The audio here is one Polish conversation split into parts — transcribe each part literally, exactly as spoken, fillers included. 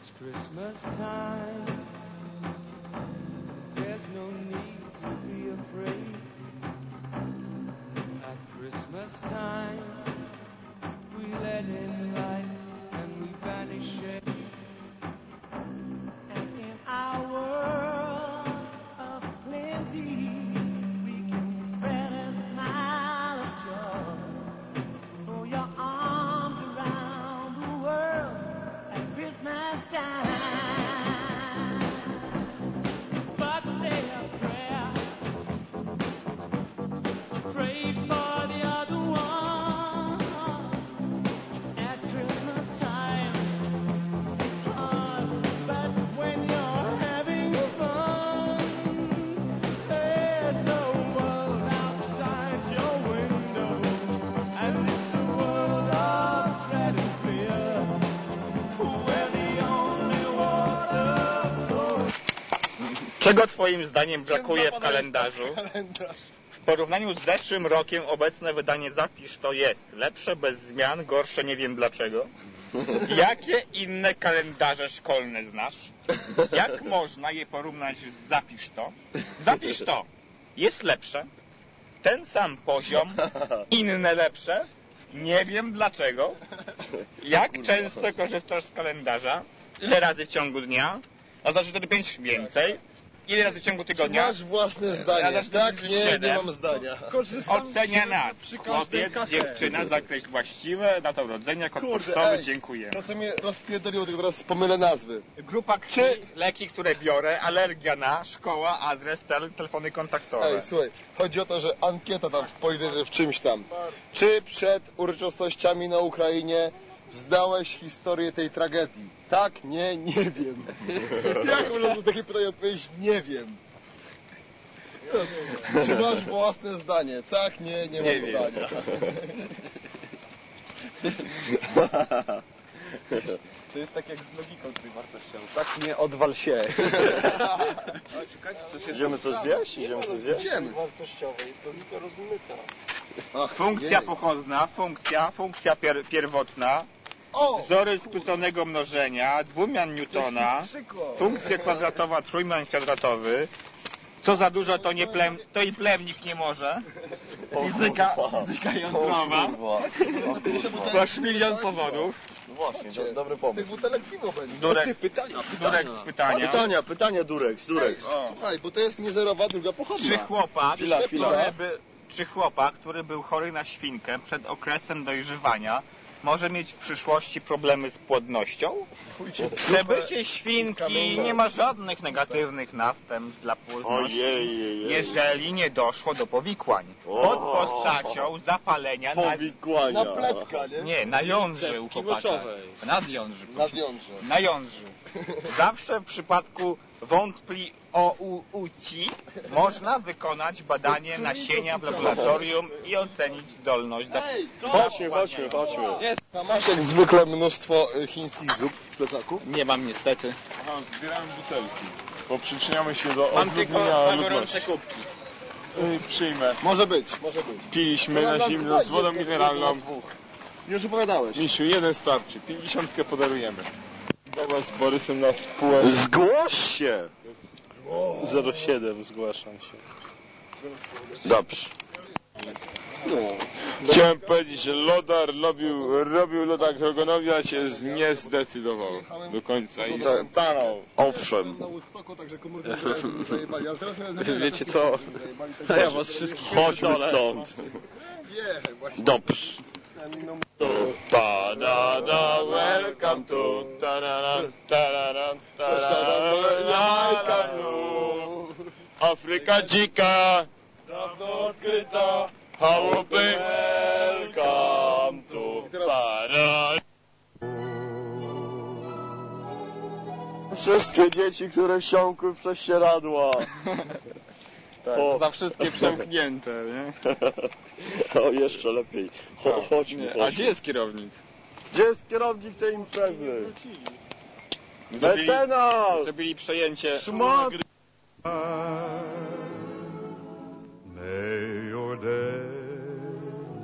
It's Christmas time. There's no need to be afraid. At Christmas time, we let in light and we banish it. And in our world of plenty, we can spread a smile of joy. Throw your arms around the world at Christmas time. But say a prayer, pray for the other ones. At Christmas time, it's hard, but when you're having fun, there's no world outside your window, and it's a world of dread and fear, where the only water flows. Czego twoim zdaniem brakuje w kalendarzu? W porównaniu z zeszłym rokiem obecne wydanie Zapisz to jest lepsze bez zmian, gorsze nie wiem dlaczego. Jakie inne kalendarze szkolne znasz? Jak można je porównać z Zapisz to? Zapisz to jest lepsze, ten sam poziom, inne lepsze, nie wiem dlaczego. Jak często korzystasz z kalendarza? Ile razy w ciągu dnia? A za cztery pięć więcej. Ile razy w ciągu tygodnia? Masz własne zdanie. Ja Tak, nie, nie mam zdania. Ocenia nas. Chłopiec, dziewczyna, zakreśl właściwe, data urodzenia, kod pocztowy, dziękuję. To co mnie rozpierdoliło, tylko teraz pomylę nazwy. Grupa krwi, czy leki, które biorę, alergia na, szkoła, adres, tel, telefony kontaktowe. Ej, słuchaj, chodzi o to, że ankieta tam w polityce, w czymś tam. Czy przed uroczystościami na Ukrainie znałeś historię tej tragedii? Tak, nie, nie wiem. Jak można na takie pytanie odpowiedzieć? Nie wiem. Czy masz własne zdanie? Tak, nie, nie, Nie mam wiem. zdania. To jest tak jak z logiką trójwartościową. Tak nie odwal się. Idziemy coś zjeść? Idziemy coś zjeść? Idziemy. Wartościowe jest logika rozmyta. Ach, Funkcja jej. pochodna, funkcja, funkcja pier pierwotna, O! wzory skróconego mnożenia, dwumian Newtona, funkcja kwadratowa, trójmian kwadratowy. Co za dużo, to nie plem, to i plemnik nie może. Fizyka, fizyka jądrowa. Masz milion powodów. No właśnie, to dobry pomysł. Tych butelek piwo będzie. Durek, Pytania, Durek z pytania. Pytania, pytania, Durek, Durek. O. Słuchaj, bo to jest nie zerowa, druga pochodna. Czy chłopak, Chwila, chwila. który by, czy chłopak, który był chory na świnkę przed okresem dojrzewania, może mieć w przyszłości problemy z płodnością? Przebycie świnki nie ma żadnych negatywnych następstw dla płodności, Ojej, jeżeli nie doszło do powikłań. Pod postacią zapalenia na, Powikłania. Na pletka, nie? nie, na jądrze u chłopaka. Nadjądrze. Na wiąże. Na jądrze. Zawsze w przypadku wątpli o uci można wykonać badanie nasienia w laboratorium i ocenić zdolność do Chodźmy, chodźmy, chodźmy. A masz jak zwykle mnóstwo y, chińskich zup w plecaku? Nie mam niestety. Aha, zbierałem butelki, bo przyczyniamy się do Mam tylko odludnienia dwa ludności. gorące kubki. Y, Przyjmę. Może być, może być. Piliśmy na zimno z wodą mineralną. Już opowiadałeś. Misiu, jeden starczy. pięćdziesiątkę podarujemy. Baba z Borysem na spółę. Zgłoś się! zero siedem zgłaszam się. Dobrze. Chciałem powiedzieć, że Lodar robił, robił Lodar Krogonowia, a się zniezdecydował do końca i stanął. Owszem. Wiecie co? A ja was wszystkich Chodźmy stąd. Dobrze. Ta-da-da, welcome to ta-da-da, ta-da-da, ta-da-da, welcome to Afryka dzika, dawno odkryta, chałupy, welcome to ta-da. Wszystkie dzieci, które wsiąkły w prześcieradła. Tak, O. za wszystkie przemknięte, nie? O, jeszcze lepiej. Cho, chodźmy, A chodźmy. gdzie jest kierownik? Gdzie jest kierownik tej imprezy? Zrobili, Mecenas! zrobili przejęcie. Szmat! May your days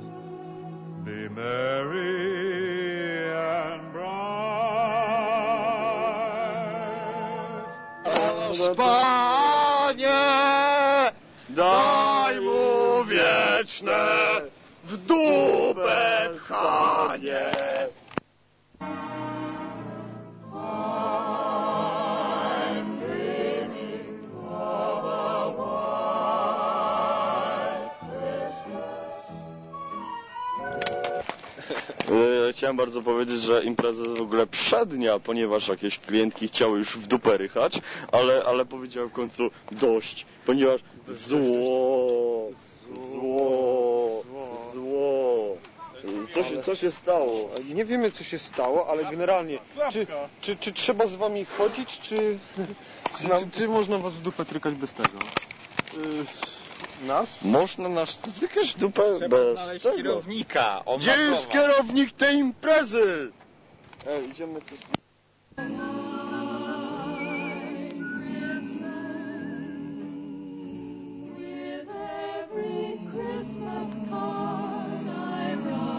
be merry and bright. Panie, daj mu wieczne w dupę pchanie. Ja chciałem bardzo powiedzieć, że impreza jest w ogóle przednia, ponieważ jakieś klientki chciały już w dupę rychać, ale, ale powiedziałem w końcu dość, ponieważ zło, zło, zło. Co się, co się stało? Nie wiemy, co się stało, ale generalnie, czy, czy, czy trzeba z wami chodzić, czy, czy, czy można was w dupę trykać bez tego? Nas? Można nas trykać w dupę Trzeba bez znaleźć tego. kierownika. On Gdzie jest naprowadzi. kierownik tej imprezy? Ej, idziemy coś... With every Christmas card I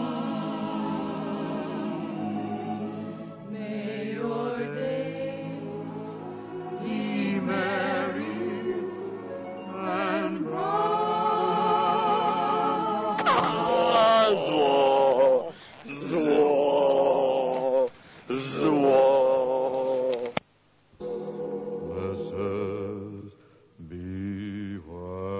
write, may your days be merry and bright. A, zło, zło, zło. Blessed beware.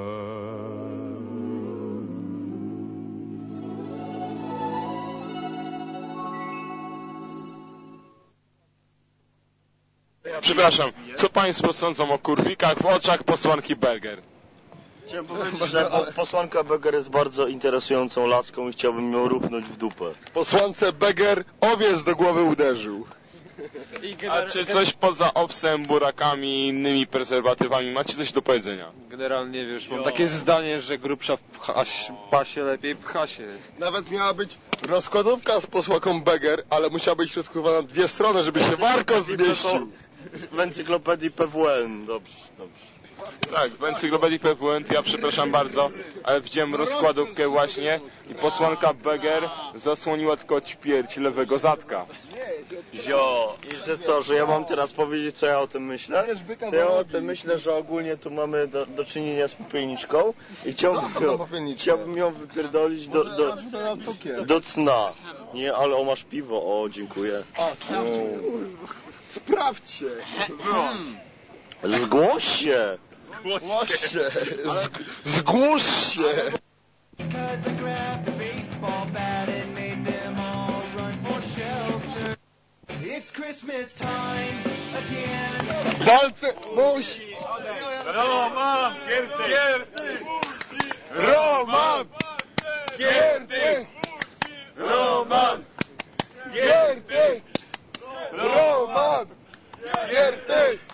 Przepraszam, co państwo sądzą o kurwikach w oczach posłanki Berger? Chciałem powiedzieć, że po, posłanka Beger jest bardzo interesującą laską i chciałbym ją ruchnąć w dupę. Posłance Beger owiec do głowy uderzył. A czy coś poza owsem, burakami i innymi prezerwatywami macie coś do powiedzenia? Generalnie, wiesz, mam takie zdanie, że grubsza w pcha- pasie lepiej pcha się. Nawet miała być rozkładówka z posłanką Beger, ale musiała być rozkładowana na dwie strony, żeby się warko zmieścił. W encyklopedii P W N. Dobrze, dobrze. Tak, w encyklopedii P W N, ja przepraszam bardzo, ale widziałem rozkładówkę właśnie i posłanka Beger zasłoniła tylko ćwierć lewego zadka. Zio, i że co, że ja mam teraz powiedzieć, co ja o tym myślę? To ja o tym myślę, że ogólnie tu mamy do, do czynienia z popielniczką i chciałbym ją, chciałbym ją wypierdolić do, do, do cna. Nie, ale o, masz piwo, o, dziękuję. Sprawdźcie. Zgłoś się. Zgłoś się. Zg- zgłoś się. Because I grabbed a baseball bat and made them all run for shelter. It's Christmas time again. Walce musi. Roman Giertych! Roman Giertych! Roman Giertych! Roman Giertych!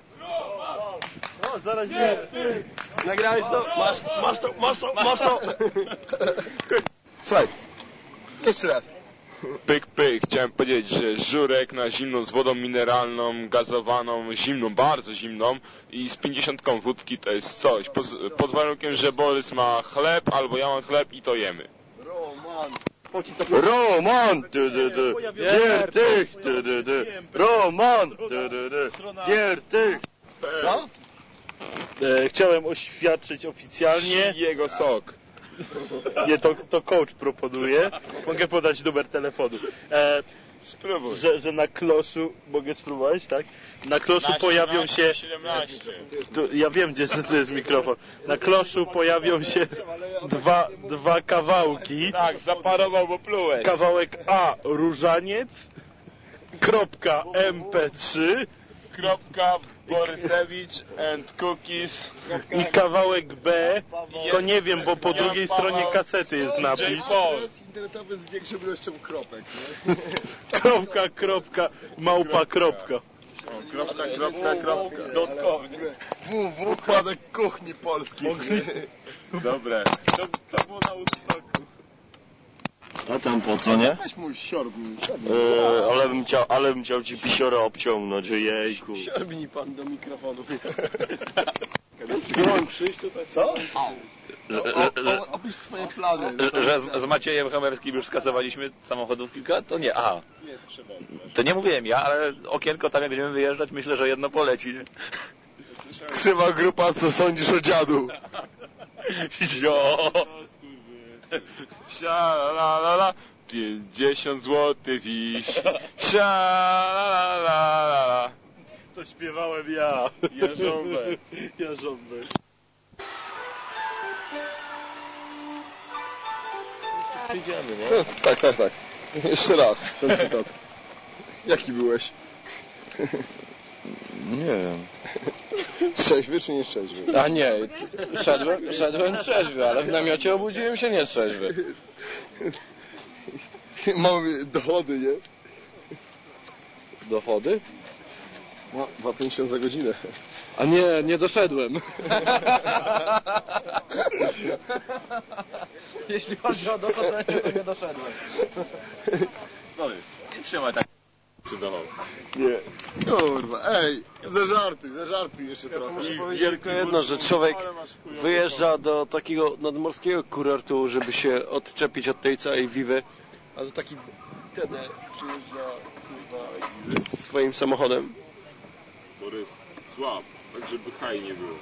O, zaraz Giertych! Nagrałeś to? Masz, masz to, masz to, masz to! Słuchaj, jeszcze raz. Pyk, pyk, chciałem powiedzieć, że żurek na zimną z wodą mineralną, gazowaną, zimną, bardzo zimną i z pięćdziesiątką wódki to jest coś. Pod, pod warunkiem, że Borys ma chleb albo ja mam chleb i to jemy. Roman! Roman! Ty, ty, ty. Giertych! Ty, ty, ty. Roman! Ty, ty, ty. Giertych! Co? E, chciałem oświadczyć oficjalnie, Jego sok. nie to, to coach proponuje, mogę podać numer telefonu, e, Spróbuj. że, że na kloszu, mogę spróbować, tak? Na kloszu pojawią się, siedemnaście. tu, ja wiem gdzie, że tu jest mikrofon, na kloszu pojawią się dwa, dwa kawałki, Tak, zaparował, bo plułeś. kawałek A różaniec, kropka M P trzy Kropka Borysewicz and cookies. i kawałek B, to nie wiem, bo po drugiej stronie kasety jest napis. Adres internetowy z większą ilością kropek, nie? Kropka, kropka, małpa, kropka. Kropka, kropka, kropka. Dotkowy. W w układek kuchni polskiej. Dobre. To, to było na Woodstocku. A tam po co, nie? Weź mój siorbnij. Eee, ale bym chciał, ale bym chciał ci pisiora obciągnąć, jejku. Siorbnij pan do mikrofonu. Mam przyjść tutaj, co? Opisz swoje plany. Że z, z Maciejem Hamerskim już skasowaliśmy samochodów kilka? To nie, aha. To nie mówiłem ja, ale okienko tam jak będziemy wyjeżdżać, myślę, że jedno poleci. Nie? Ksywa grupa, co sądzisz o dziadu? Jo! Sia la la la, pięćdziesiąt złotych wiś. Sia la la la la. To śpiewałem ja. Jarząbek. Jarząbek. Idziemy, nie? No, tak, tak, tak. Jeszcze raz ten cytat. Jaki byłeś? Nie wiem. Trzeźwy czy nie trzeźwy? A nie, szedłem, szedłem trzeźwy, ale w namiocie obudziłem się nie trzeźwy. Mamy dochody, nie? Dochody? No, dwa pięćdziesiąt za godzinę. A nie, nie doszedłem. Jeśli chodzi o dochodzenie, to nie doszedłem. No jest. Nie trzymaj tak. Cudował. Nie. Kurwa, ej, zażartuj, zażartuj jeszcze trochę. Muszę powiedzieć tylko jedno, że człowiek wyjeżdża do takiego nadmorskiego kurortu, żeby się odczepić od tej całej wiwy, a to taki ten przyjeżdża kurwa, swoim samochodem. Borys, złap, tak żeby haj nie było.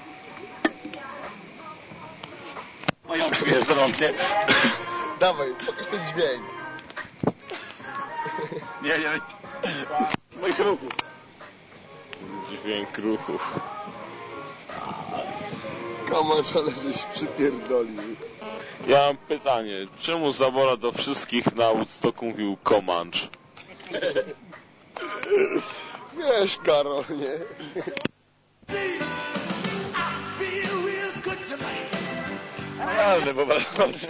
Pająk wiesz, zarąbnie. Dawaj, pokaż ten dźwięk. Nie, nie. Moich ruchów. Dźwięk ruchów. Komarz, ale żeś przypierdolił. Ja mam pytanie, czemu Zabora do wszystkich na Woodstocku mówił Comanche? Wiesz, Karol, nie? Realne, bo bardzo.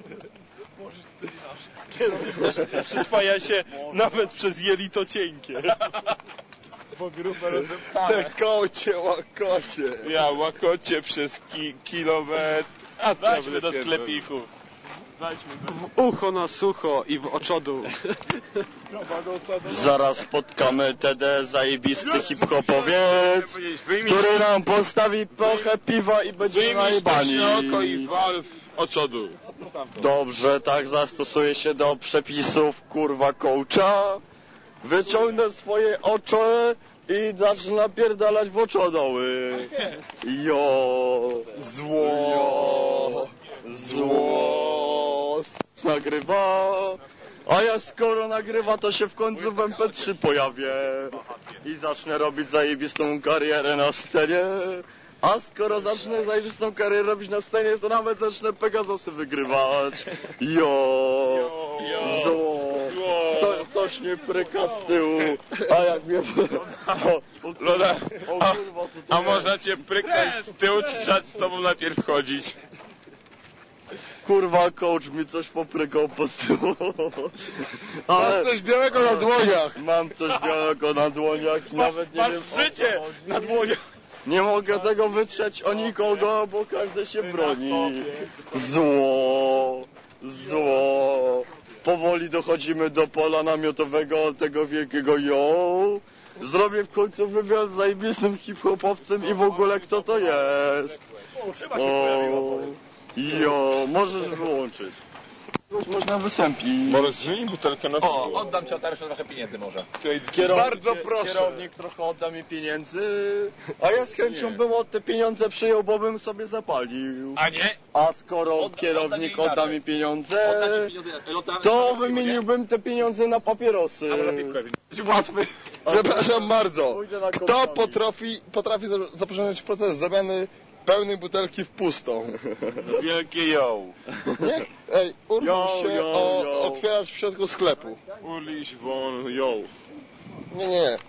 Przyswaja się nawet przez jelito cienkie. Bo grupę rozepchane. Te kocie, łakocie. Ja łakocie przez ki kilometr. A Zajdźmy do sklepiku. W ucho na sucho i w oczodół. Zaraz spotkamy T D, zajebisty hip-hopowiec, który nam postawi trochę piwa i będzie Wyjmij najebani. sztuczne oko i wal w oczodu. Dobrze, tak zastosuję się do przepisów, kurwa, coacha. Wyciągnę swoje oczy i zacznę napierdalać w oczodoły. Jo, zło, zło, nagrywa. A ja skoro nagrywa, to się w końcu w M P trzy pojawię i zacznę robić zajebistą karierę na scenie. A skoro zacznę zajebistą karierę robić na scenie, to nawet zacznę Pegasusy wygrywać. Jo, zło, Co, coś nie pryka z tyłu. A jak mnie... O, Lola, o, a, kurwa, co to a jest? można cię pryknąć z tyłu, czy trzeba z tobą najpierw chodzić? Kurwa, coach mi coś poprykał po tyłu. Masz coś białego na dłoniach. Mam coś białego na dłoniach i nawet nie Masz wiem, o co życie chodzi. na dłoniach. Nie mogę tego wytrzeć o nikogo, bo każdy się broni. Zło, zło. Powoli dochodzimy do pola namiotowego tego wielkiego jo. Zrobię w końcu wywiad z zajebistym hip-hopowcem i w ogóle kto to jest. O, jo, możesz wyłączyć. Można wysępić. Borys, wyjmij butelkę na O, piwo. oddam ci otarszy trochę pieniędzy może. Kierownik, Bardzo proszę. Kierownik trochę odda mi pieniędzy, a ja z chęcią bym od te pieniądze przyjął, bo bym sobie zapalił. A nie? A skoro Odda- kierownik odda mi odda inaczej. mi pieniądze, Oddam ci pieniądze. Oddam- to oddam ci wymieniłbym te pieniądze na papierosy. A może piwko? Łatwy. Przepraszam bardzo. Pójdę na Kto kompromis. potrafi, potrafi za- zapocząć proces zamiany pełnej butelki w pustą? Wielkie yo. Nie? Ej, urwał Jo, się jo, o, jo. otwierać w środku sklepu. Uliś won yo. Nie, nie, nie.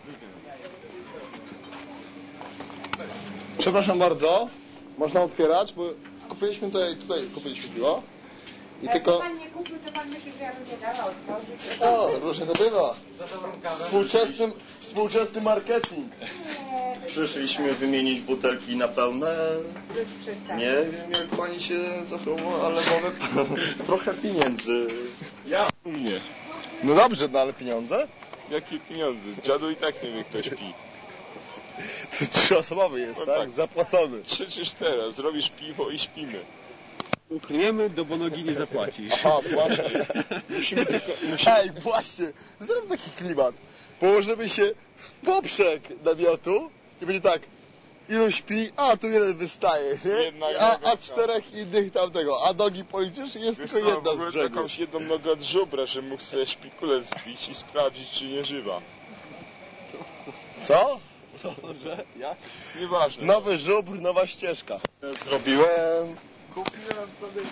Przepraszam bardzo. Można otwierać, bo kupiliśmy tutaj, tutaj kupiliśmy piwo. I tylko... Jak pan nie kupił, to pan myśli, że ja bym nie dała otworzyć. O, różnie to bywa. Współczesny, współczesny marketing. Przyszliśmy wymienić butelki na pełne. Już przestań. Nie wiem jak pani się zachowała, ale mamy trochę pieniędzy. Nie. No dobrze, no ale pieniądze? Jakie pieniądze? Dziadu i tak nie wie, kto śpi. To trzyosobowy jest, No tak? tak. Zapłacony. Krzyczysz teraz, zrobisz piwo i śpimy. Ukniemy, do bonogi nie zapłacisz. Aha, właśnie. Musimy tylko... Musimy... Ej, właśnie. Zrobimy taki klimat. Położymy się w poprzek namiotu i będzie tak. ilu śpi, a tu jeden wystaje, nie? Jedna A, noga, a czterech innych tamtego, a nogi policzysz i jest Wiesz tylko co, w jedna z ogóle brzegu. jakąś jedną nogę od żubra, że mógł sobie szpikulę zbić i sprawdzić, czy nie żywa. Co? Co, że? Jak? Nieważne. Nowy żubr, nowa ścieżka. Zrobiłem. Kupiłem sobie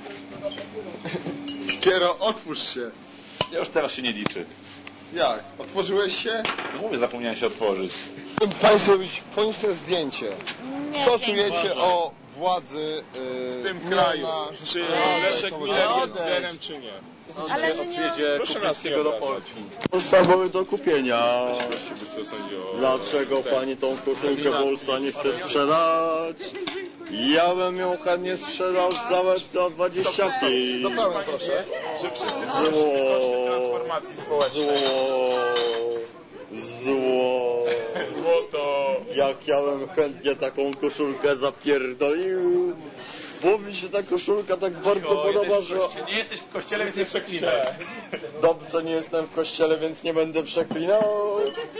Kiero, otwórz się. Ja już teraz się nie liczy. Jak? Otworzyłeś się? No mówię, zapomniałem się otworzyć. Państwo zrobić koniecznie zdjęcie. Nie, Co nie, czujecie nie. o władzy w yy, tym Milana kraju. Czy Leszek Miller jest zerem, czy nie? Ale że nie ma... Proszę nas nie do obrażać. Polski. Podstawowe do kupienia. Co sądzi o... Dlaczego ten- pani tą koszulkę Wolsa nie chce sprzedać? Ja bym ją chętnie sprzedał za o dwadzieścia pięć. Dopełnię proszę. Że wszyscy Zło. koszty transformacji społecznej. Zło. Zło. Złoto. Jak ja bym chętnie taką koszulkę zapierdolił. Bo mi się ta koszulka tak bardzo podoba, że... Nie jesteś w kościele, więc nie przeklinaj. Dobrze, nie jestem w kościele, więc nie będę przeklinał.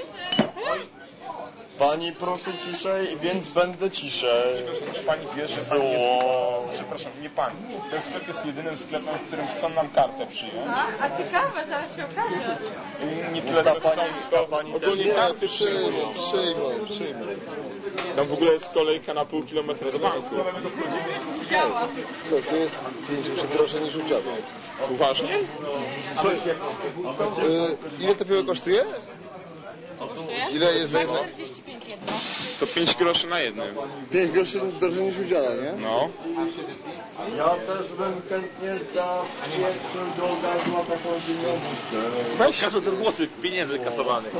Pani proszę ciszej, więc będę ciszej. Pani wie, że pani jest... Przepraszam, nie pani. Ten sklep jest jedynym sklepem, w którym chcą nam kartę przyjąć. A, a ciekawe, zaraz się okaże. Nie tyle Ta co pani, chcą, ta tylko pani też ogólnie nie, karty przyjmą, przyjmują. przyjmą, przyjmą. Tam w ogóle jest kolejka na pół kilometra do banku. Działa. Co, to jest pięć razy drożej niż u dziadek. Uważnie? Co, y, ile to piwo kosztuje? Ile jest za jedno? czterdzieści pięć jedno. To pięć groszy na jednym. pięć groszy drożej niż u dziada, nie? No. Ja też bym chętnie za pierwszy droga zła taką pieniążkę. Weź każdy ten głosy pieniędzy kasowanych.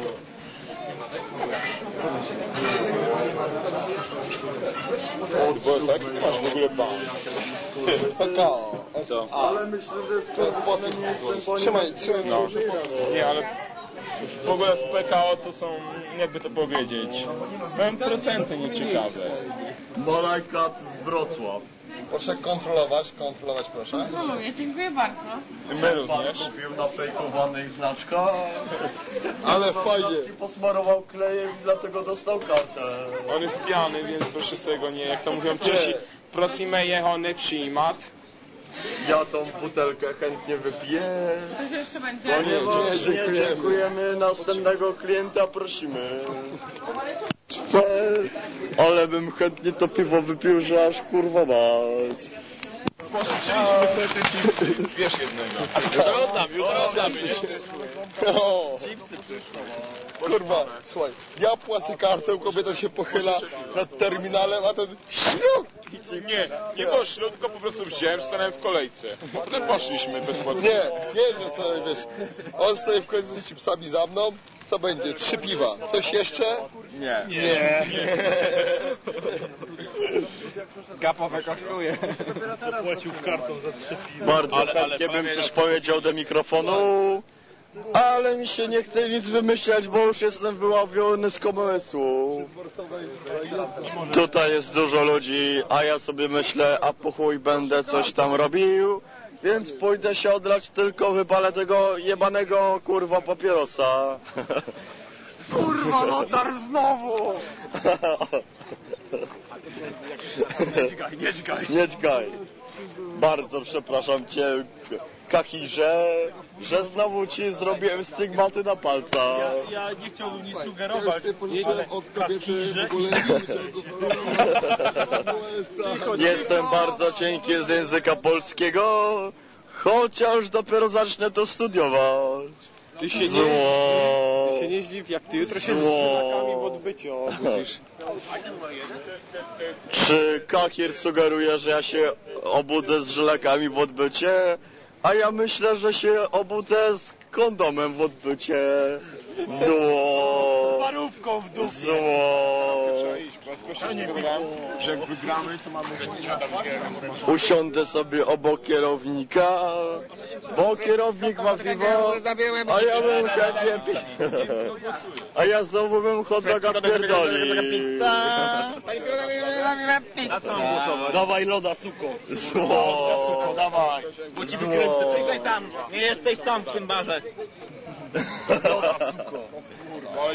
Bo tak, masz w ogóle bank. P K O. Co? Ale myślę, że skoro nie jestem, bo trzymaj, trzymaj. No. Nie, ale w ogóle w P K O to są, jakby to powiedzieć, mam procenty nieciekawe. Molajkat z Wrocław. Proszę kontrolować, kontrolować proszę. Kontroluję, dziękuję bardzo. My również. Kupił na fejkowanych znaczkach. Ale fajnie. Posmarował klejem i dlatego dostał kartę. On jest pijany, więc proszę sobie go nie, jak to mówią Czesi, prosimy jechony przyjmat. Ja tą butelkę chętnie wypiję. Coś jeszcze będzie? No nie, nie, dziękujemy. dziękujemy. Następnego klienta prosimy. Chcę, ale bym chętnie to piwo wypił, że aż kurwa mać. Pożyczyliśmy sobie te chipsy. Wiesz jednego. Jutro oddam, jutro oddam. O, kurwa, słuchaj, ja płacę kartę, kobieta się pochyla nad terminalem, a ten ślub. Nie, nie było ślub, tylko po prostu wziąłem, stanąłem w kolejce. Potem poszliśmy bezpłatnie. Nie, nie, że stoi, wiesz, on stoi w końcu z chipsami za mną, co będzie? Trzy piwa. Coś jeszcze? Nie. Nie. Gapowe kosztuje. Zapłacił kartą za trzy piwa. Bardzo Ale- ale chętnie bym powiem- coś powiedział do mikrofonu, ale mi się nie chce nic wymyślać, bo już jestem wyławiony z komesłu. Tutaj jest dużo ludzi, a ja sobie myślę, a po chuj będę coś tam robił, więc pójdę się odlać, tylko wypalę tego jebanego kurwa papierosa. Kurwa, Lotar znowu! Nie dźgaj, nie dźgaj. Nie dźgaj. Bardzo przepraszam cię, Kachirze, że znowu ci zrobiłem stygmaty na palca. Ja nie chciałbym nic sugerować. Jestem bardzo cienki z języka polskiego, chociaż dopiero zacznę to studiować. Ty się nie, Zło. ty się nie zdziw, jak ty jutro się z Zło. żylakami w odbyciu obudzisz. Czy Kachir sugeruje, że ja się obudzę z żylakami w odbycie? A ja myślę, że się obudzę z kondomem w odbycie. Zło. Parówką w dupie. Zło. Że jak wygramy, to mamy... Usiądę sobie obok kierownika, bo kierownik ma piwo, a ja bym chętnie pi... A ja znowu bym hot doga pierdolił. Na co mam głosować? Dawaj loda, suko. Zło. Suko, dawaj. Bo ci wykręcę, przyjrzaj tam. Nie jesteś tam w tym barze. Loda, suko. Ale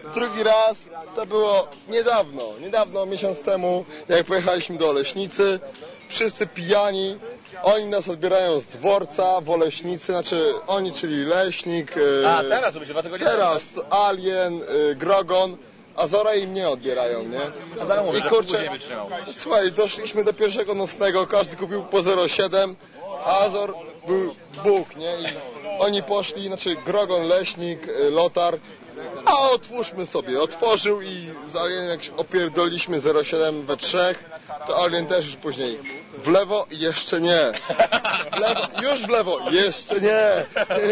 drugi raz to było niedawno, niedawno, miesiąc temu, jak pojechaliśmy do Oleśnicy, wszyscy pijani, oni nas odbierają z dworca w Oleśnicy, znaczy oni, czyli Leśnik, A, teraz robicie dwa tygodnie teraz Alien, y, Grogon, a Zora i mnie odbierają, nie? A zaraz mówię, I że kurczę, później wytrzymał. słuchaj, doszliśmy do pierwszego nocnego, każdy kupił po zero przecinek siedem, a Azor był Bóg, nie? I oni poszli, znaczy Grogon, Leśnik, y, Lotar, a otwórzmy sobie, otworzył i z Alien jak opierdoliśmy zero przecinek siedem we trzech, to Alien też już później w lewo i jeszcze nie. W lewo, już w lewo, jeszcze nie.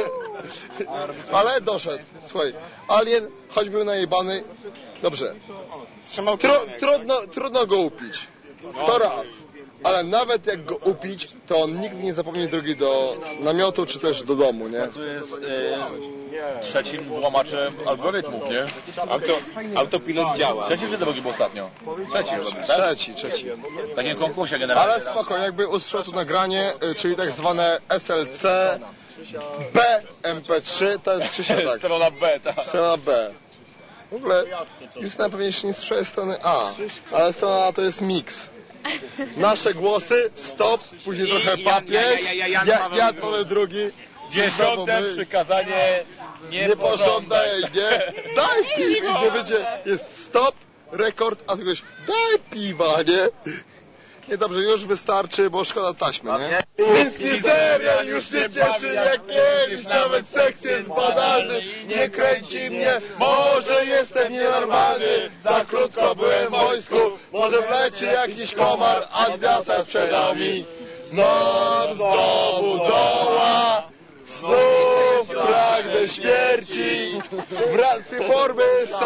Ale doszedł, słuchaj, Alien, choć był najebany, dobrze, Tru, trudno, trudno go upić, to raz, ale nawet jak go upić, to on nigdy nie zapomni drogi do namiotu, czy też do domu, nie? Pracuje z e, trzecim włamaczem algorytmów, nie? Auto, autopilot działa. Trzeci czy drugi był ostatnio? Trzeci, rozumiem, tak? Trzeci, trzeci. W takim konkursie generalnie. Ale spoko, jakby usłyszał to nagranie, y, czyli tak zwane S L C, B M P trzy, to jest Krzysia tak. Strona B, tak. Strona B. W ogóle, już na pewno jeszcze nie słyszałem strony A, ale strona A to jest mix. Nasze głosy, stop, później trochę papież, ja, Jan Paweł drugi, Dziesiąte przykazanie nie, nie pożądaj, nie, daj piwa, gdzie będzie, jest stop, rekord, a ty goś, daj piwa, nie? Nie, dobrze, już wystarczy, bo szkoda taśmy, nie? Miński serial już nie cieszy jak kiedyś, nawet seks jest banalny, nie kręci mnie, może jestem nienormalny, za krótko byłem w wojsku, może wleci jakiś komar, Adidasa sprzedał mi, znów znowu doła, znów pragnę śmierci, wracam formy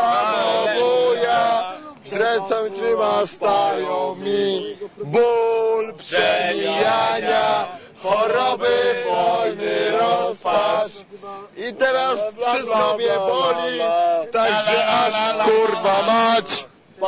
samobuja. Ręce stają mi ból przemijania, choroby, wojny, rozpacz. I teraz wszystko mnie boli, także aż kurwa mać.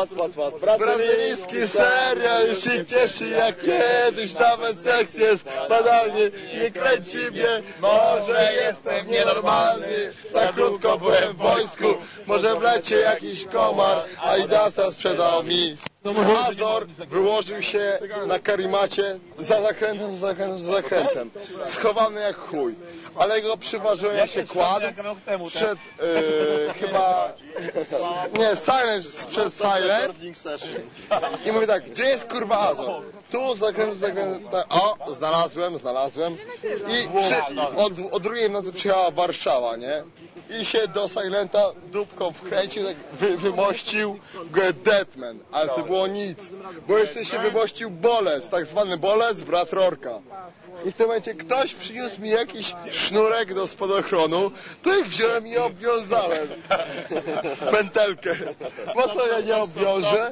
Brazylijski serial już się cieszy jak kiedyś, nawet seks jest banalny, nie kręci mnie, może jestem nienormalny, za krótko byłem w wojsku, może wlecie jakiś komar, Adidasa sprzedał mi. Azor wyłożył się na karimacie za zakrętem, za zakrętem, za zakrętem, schowany jak chuj, ale go przyważyłem jak się kładł, przed yy, chyba, nie, Silent, przed Silent i mówię tak, gdzie jest kurwa Azor? Tu zakręt, zakręt, tak, o, znalazłem, znalazłem i przy, od, od drugiej nocy przyjechała Warszawa, nie? I się do Silenta dupką wkręcił, tak wy, wymościł go Deadman, ale to było nic, bo jeszcze się wymościł Bolec, tak zwany Bolec, brat Rorka. I w tym momencie ktoś przyniósł mi jakiś sznurek do spadochronu, to ich wziąłem i obwiązałem w pętelkę. Po co ja nie obwiążę?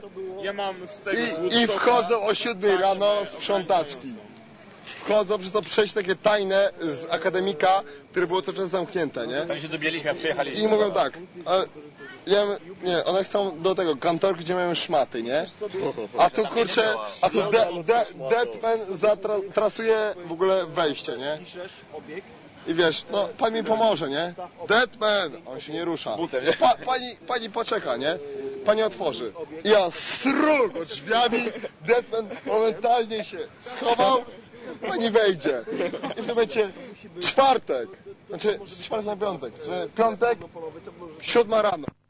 I, i wchodzą o siódmej rano sprzątaczki. Wchodzą przez to przejście takie tajne z akademika, które było cały czas zamknięte, nie? Oni się dobieliśmy, jak przyjechaliśmy. I mówią tak, ale ja, nie, one chcą do tego kantorki, gdzie mamy szmaty, nie? A tu kurczę, a tu de, de, Deadman zatrasuje w ogóle wejście, nie? I wiesz, no pan mi pomoże, nie? Deadman! On się nie rusza. Pa, pani, pani poczeka, nie? Pani otworzy. I ja strug od drzwiami, Deadman momentalnie się schował, pani wejdzie. I w tym momencie czwartek, znaczy z czwartek na piątek, piątek, siódma rano.